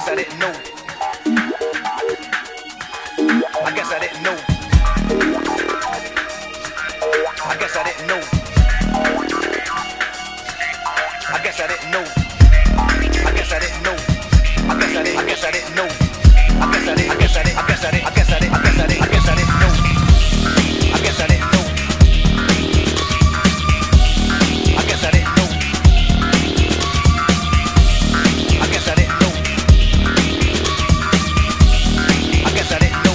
guess I didn't know. I guess I didn't know. I guess I didn't know. I guess I didn't know. I guess I didn't know. I guess I didn't. I guess I didn't know. I guess I didn't. I guess I didn't. I guess I didn't. I guess I didn't. I guess I didn't. I guess I didn't know. I guess I didn't know. I guess I didn't know. I guess I didn't know. I guess I didn't know.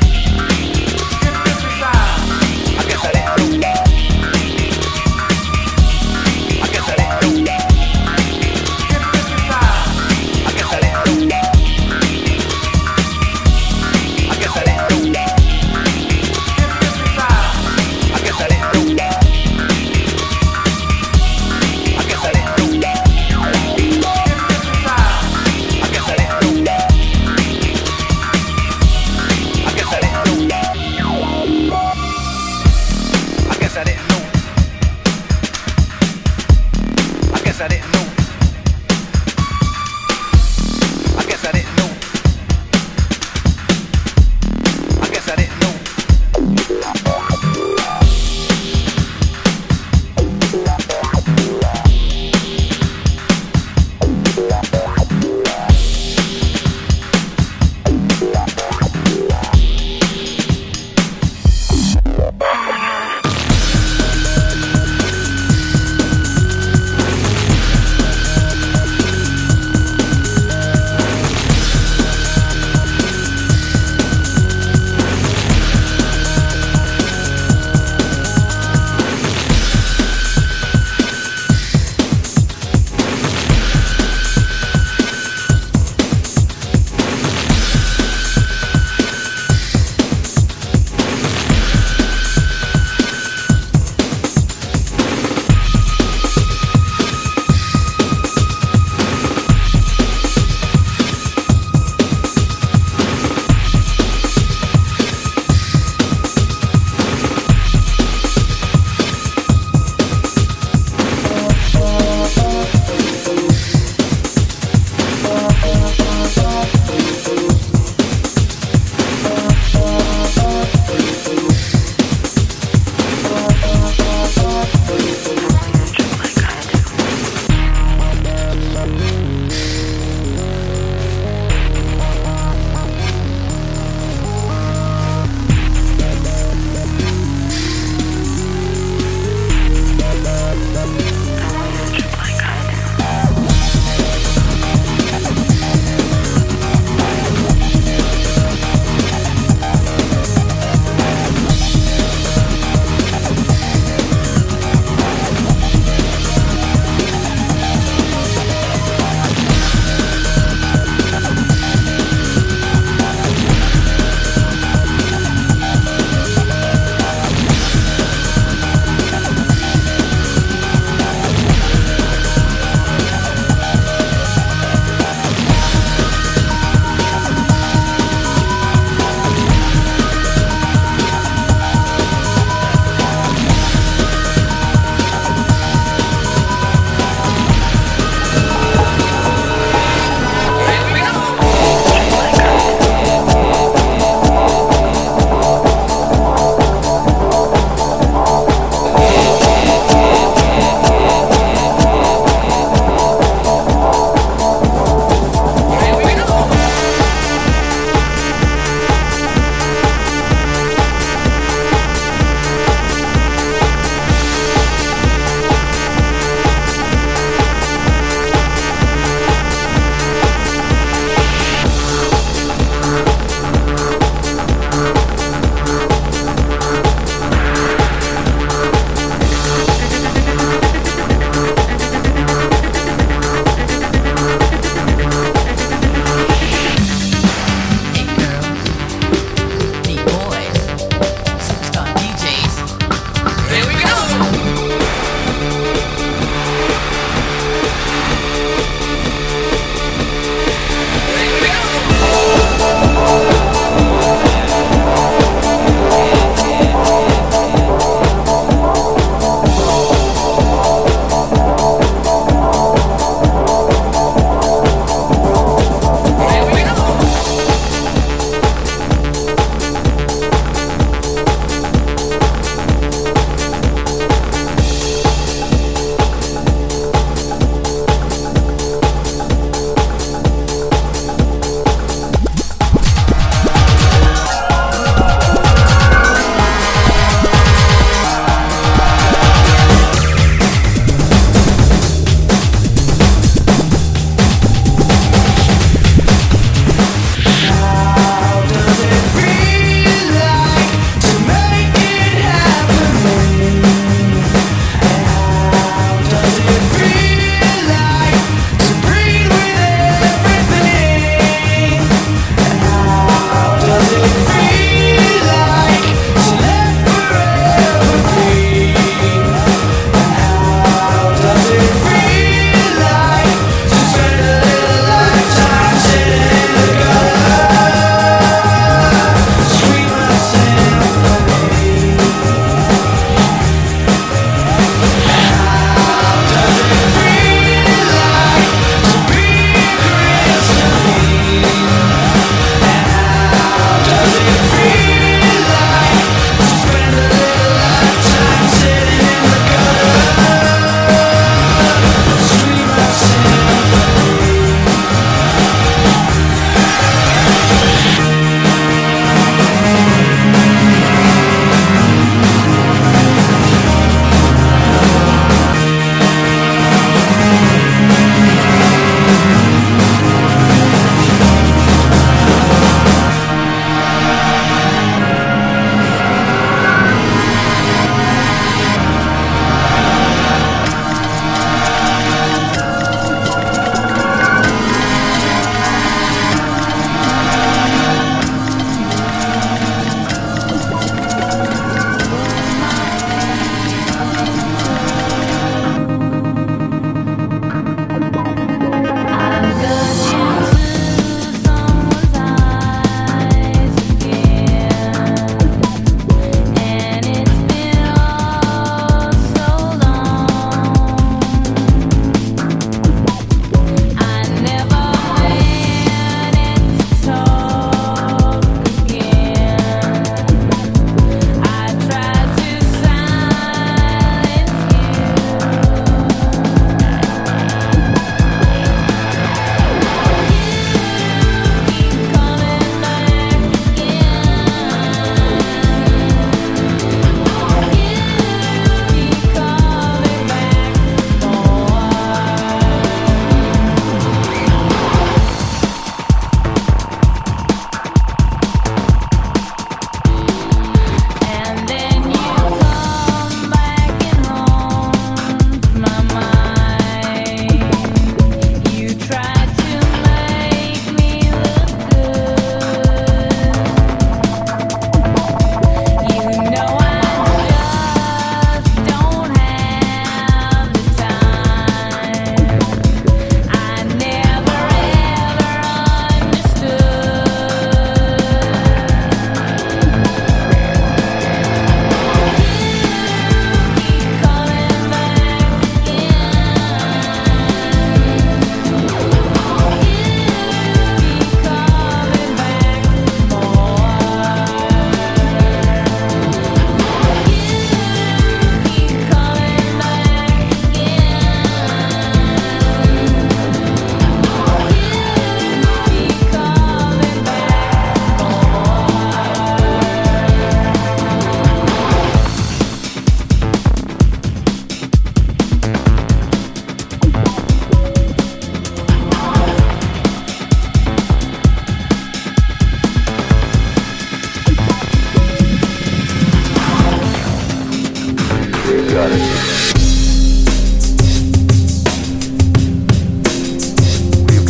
I guess I didn't know. I guess I didn't know. I guess I didn't know. I guess I didn't know. I guess I didn't know. I guess I didn't know. I guess I didn't know. I guess I didn't know. I guess I didn't know. I guess I didn't know. I guess I didn't know. I guess I didn't know.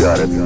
got it.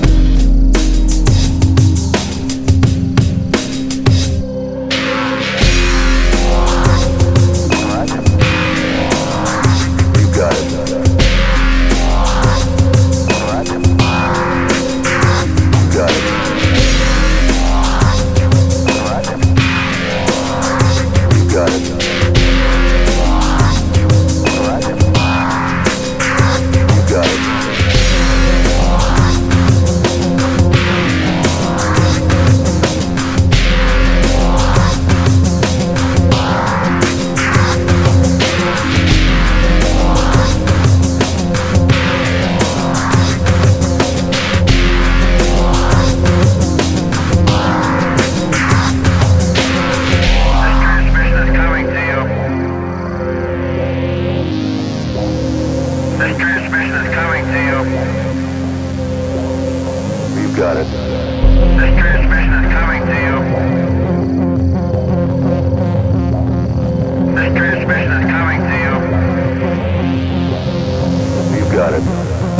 Got it. This transmission is coming to you. This transmission is coming to you. You've got it.